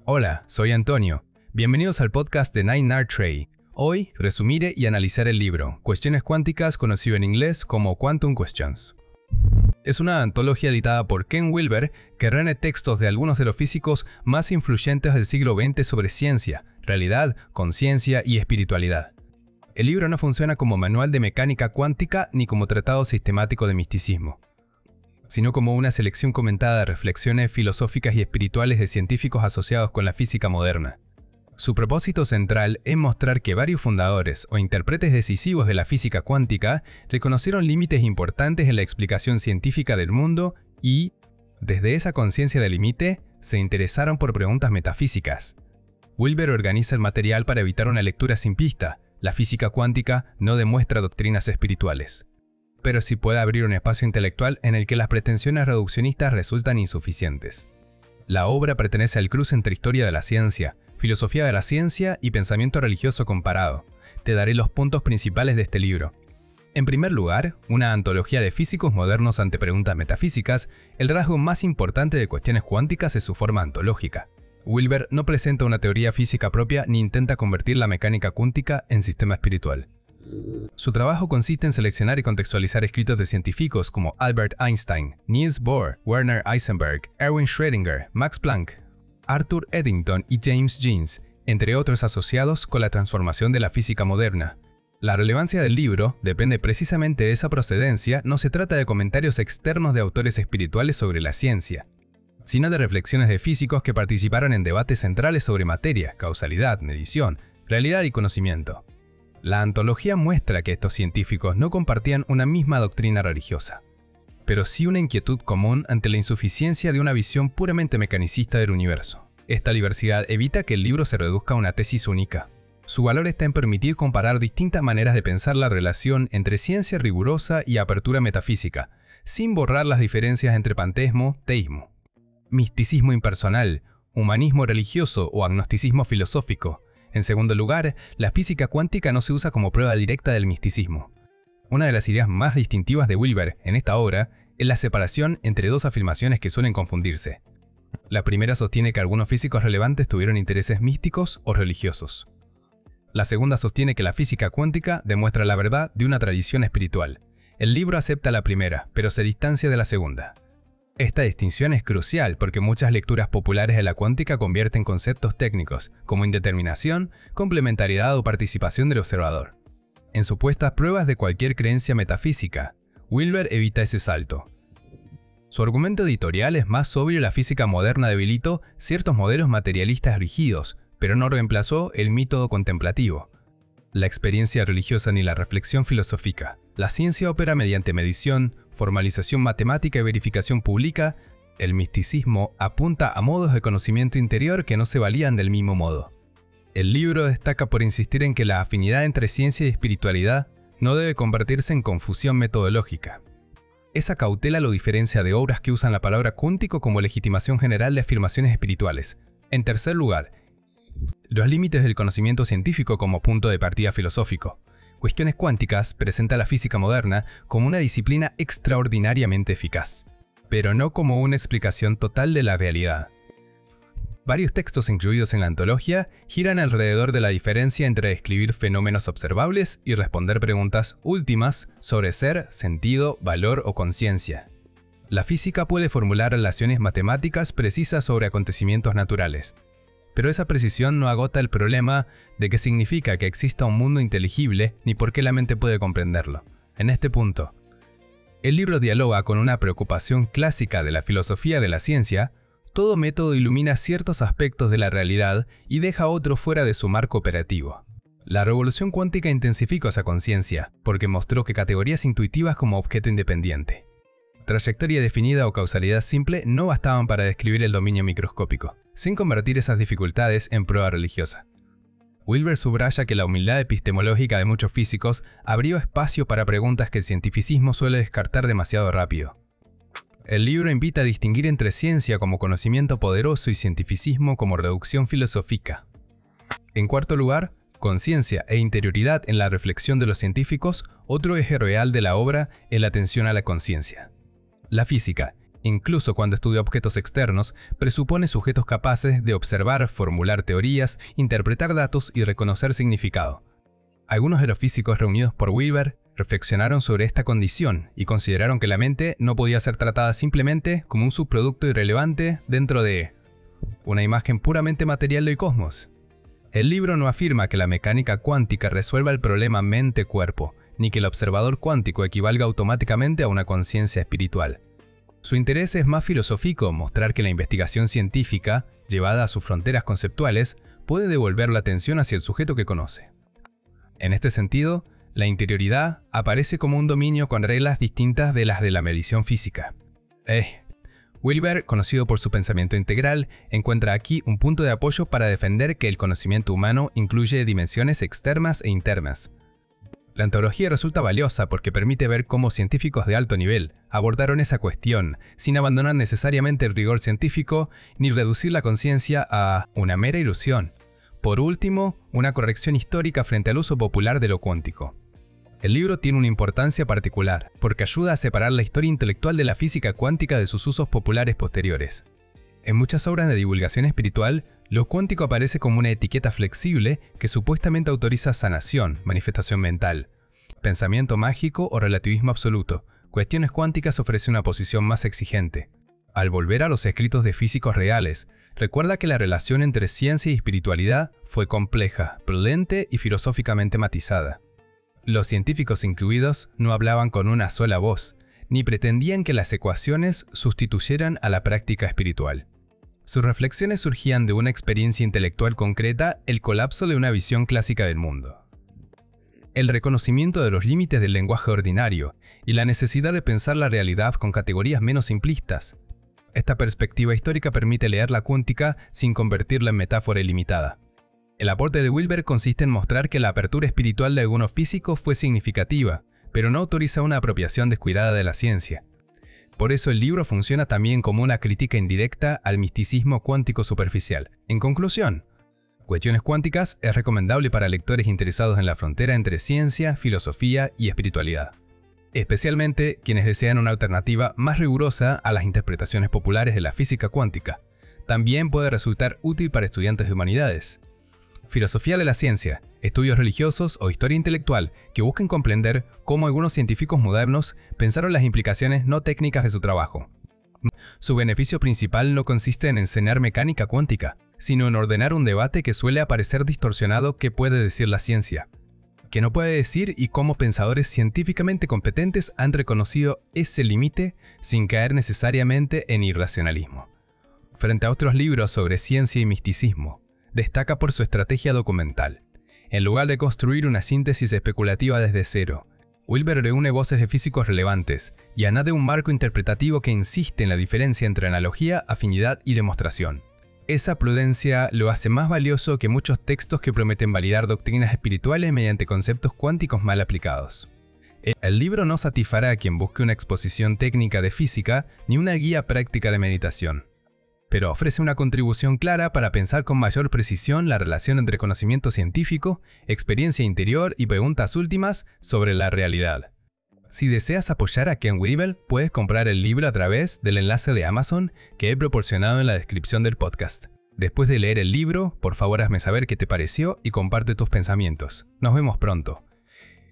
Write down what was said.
Hola, soy Antonio. Bienvenidos al podcast de Nine Art Tray. Hoy resumiré y analizaré el libro Cuestiones Cuánticas, conocido en inglés como Quantum Questions. Es una antología editada por Ken Wilber que reúne textos de algunos de los físicos más influyentes del siglo XX sobre ciencia, realidad, conciencia y espiritualidad. El libro no funciona como manual de mecánica cuántica ni como tratado sistemático de misticismo, sino como una selección comentada de reflexiones filosóficas y espirituales de científicos asociados con la física moderna. Su propósito central es mostrar que varios fundadores o intérpretes decisivos de la física cuántica reconocieron límites importantes en la explicación científica del mundo y, desde esa conciencia de límite, se interesaron por preguntas metafísicas. Wilber organiza el material para evitar una lectura simplista. La física cuántica no demuestra doctrinas espirituales, pero sí puede abrir un espacio intelectual en el que las pretensiones reduccionistas resultan insuficientes. La obra pertenece al cruce entre historia de la ciencia, filosofía de la ciencia y pensamiento religioso comparado. Te daré los puntos principales de este libro. En primer lugar, una antología de físicos modernos ante preguntas metafísicas. El rasgo más importante de Cuestiones Cuánticas es su forma antológica. Wilber no presenta una teoría física propia ni intenta convertir la mecánica cuántica en sistema espiritual. Su trabajo consiste en seleccionar y contextualizar escritos de científicos como Albert Einstein, Niels Bohr, Werner Heisenberg, Erwin Schrödinger, Max Planck, Arthur Eddington y James Jeans, entre otros asociados con la transformación de la física moderna. La relevancia del libro depende precisamente de esa procedencia. No se trata de comentarios externos de autores espirituales sobre la ciencia, sino de reflexiones de físicos que participaron en debates centrales sobre materia, causalidad, medición, realidad y conocimiento. La antología muestra que estos científicos no compartían una misma doctrina religiosa, pero sí una inquietud común ante la insuficiencia de una visión puramente mecanicista del universo. Esta diversidad evita que el libro se reduzca a una tesis única. Su valor está en permitir comparar distintas maneras de pensar la relación entre ciencia rigurosa y apertura metafísica, sin borrar las diferencias entre panteísmo, teísmo, misticismo impersonal, humanismo religioso o agnosticismo filosófico. En segundo lugar, la física cuántica no se usa como prueba directa del misticismo. Una de las ideas más distintivas de Wilber en esta obra es la separación entre dos afirmaciones que suelen confundirse. La primera sostiene que algunos físicos relevantes tuvieron intereses místicos o religiosos. La segunda sostiene que la física cuántica demuestra la verdad de una tradición espiritual. El libro acepta la primera, pero se distancia de la segunda. Esta distinción es crucial porque muchas lecturas populares de la cuántica convierten conceptos técnicos, como indeterminación, complementariedad o participación del observador, en supuestas pruebas de cualquier creencia metafísica. Wilber evita ese salto. Su argumento editorial es más sobrio. La física moderna debilitó ciertos modelos materialistas rígidos, pero no reemplazó el método contemplativo, la experiencia religiosa ni la reflexión filosófica. La ciencia opera mediante medición, formalización matemática y verificación pública. El misticismo apunta a modos de conocimiento interior que no se valían del mismo modo. El libro destaca por insistir en que la afinidad entre ciencia y espiritualidad no debe convertirse en confusión metodológica. Esa cautela lo diferencia de obras que usan la palabra cuántico como legitimación general de afirmaciones espirituales. En tercer lugar, los límites del conocimiento científico como punto de partida filosófico. Cuestiones Cuánticas presenta la física moderna como una disciplina extraordinariamente eficaz, pero no como una explicación total de la realidad. Varios textos incluidos en la antología giran alrededor de la diferencia entre describir fenómenos observables y responder preguntas últimas sobre ser, sentido, valor o conciencia. La física puede formular relaciones matemáticas precisas sobre acontecimientos naturales, pero esa precisión no agota el problema de qué significa que exista un mundo inteligible ni por qué la mente puede comprenderlo. En este punto, el libro dialoga con una preocupación clásica de la filosofía de la ciencia. Todo método ilumina ciertos aspectos de la realidad y deja otros fuera de su marco operativo. La revolución cuántica intensificó esa conciencia, porque mostró que categorías intuitivas como objeto independiente, trayectoria definida o causalidad simple no bastaban para describir el dominio microscópico, sin convertir esas dificultades en prueba religiosa. Wilber subraya que la humildad epistemológica de muchos físicos abrió espacio para preguntas que el cientificismo suele descartar demasiado rápido. El libro invita a distinguir entre ciencia como conocimiento poderoso y cientificismo como reducción filosófica. En cuarto lugar, conciencia e interioridad en la reflexión de los científicos. Otro eje real de la obra es la atención a la conciencia. La física, Incluso cuando estudia objetos externos, presupone sujetos capaces de observar, formular teorías, interpretar datos y reconocer significado. Algunos aerofísicos reunidos por Wilber reflexionaron sobre esta condición y consideraron que la mente no podía ser tratada simplemente como un subproducto irrelevante dentro de una imagen puramente material del cosmos. El libro no afirma que la mecánica cuántica resuelva el problema mente-cuerpo, ni que el observador cuántico equivalga automáticamente a una conciencia espiritual. Su interés es más filosófico, mostrar que la investigación científica, llevada a sus fronteras conceptuales, puede devolver la atención hacia el sujeto que conoce. En este sentido, la interioridad aparece como un dominio con reglas distintas de las de la medición física. Wilber, conocido por su pensamiento integral, encuentra aquí un punto de apoyo para defender que el conocimiento humano incluye dimensiones externas e internas. La ontología resulta valiosa porque permite ver cómo científicos de alto nivel abordaron esa cuestión sin abandonar necesariamente el rigor científico ni reducir la conciencia a una mera ilusión. Por último, una corrección histórica frente al uso popular de lo cuántico. El libro tiene una importancia particular, porque ayuda a separar la historia intelectual de la física cuántica de sus usos populares posteriores. En muchas obras de divulgación espiritual, lo cuántico aparece como una etiqueta flexible que supuestamente autoriza sanación, manifestación mental, pensamiento mágico o relativismo absoluto. Cuestiones cuánticas ofrece una posición más exigente. Al volver a los escritos de físicos reales, recuerda que la relación entre ciencia y espiritualidad fue compleja, prudente y filosóficamente matizada. Los científicos incluidos no hablaban con una sola voz, ni pretendían que las ecuaciones sustituyeran a la práctica espiritual. Sus reflexiones surgían de una experiencia intelectual concreta, el colapso de una visión clásica del mundo. El reconocimiento de los límites del lenguaje ordinario y la necesidad de pensar la realidad con categorías menos simplistas. Esta perspectiva histórica permite leer la cuántica sin convertirla en metáfora ilimitada. El aporte de Wilber consiste en mostrar que la apertura espiritual de algunos físicos fue significativa, pero no autoriza una apropiación descuidada de la ciencia. Por eso el libro funciona también como una crítica indirecta al misticismo cuántico superficial. En conclusión, Cuestiones cuánticas es recomendable para lectores interesados en la frontera entre ciencia, filosofía y espiritualidad, especialmente quienes desean una alternativa más rigurosa a las interpretaciones populares de la física cuántica. También puede resultar útil para estudiantes de humanidades. Filosofía de la ciencia, estudios religiosos o historia intelectual que busquen comprender cómo algunos científicos modernos pensaron las implicaciones no técnicas de su trabajo. Su beneficio principal no consiste en enseñar mecánica cuántica, sino en ordenar un debate que suele aparecer distorsionado qué puede decir la ciencia, qué no puede decir y cómo pensadores científicamente competentes han reconocido ese límite sin caer necesariamente en irracionalismo. Frente a otros libros sobre ciencia y misticismo, destaca por su estrategia documental. En lugar de construir una síntesis especulativa desde cero, Wilber reúne voces de físicos relevantes y añade un marco interpretativo que insiste en la diferencia entre analogía, afinidad y demostración. Esa prudencia lo hace más valioso que muchos textos que prometen validar doctrinas espirituales mediante conceptos cuánticos mal aplicados. El libro no satisfará a quien busque una exposición técnica de física ni una guía práctica de meditación, pero ofrece una contribución clara para pensar con mayor precisión la relación entre conocimiento científico, experiencia interior y preguntas últimas sobre la realidad. Si deseas apoyar a Ken Wilber, puedes comprar el libro a través del enlace de Amazon que he proporcionado en la descripción del podcast. Después de leer el libro, por favor hazme saber qué te pareció y comparte tus pensamientos. Nos vemos pronto.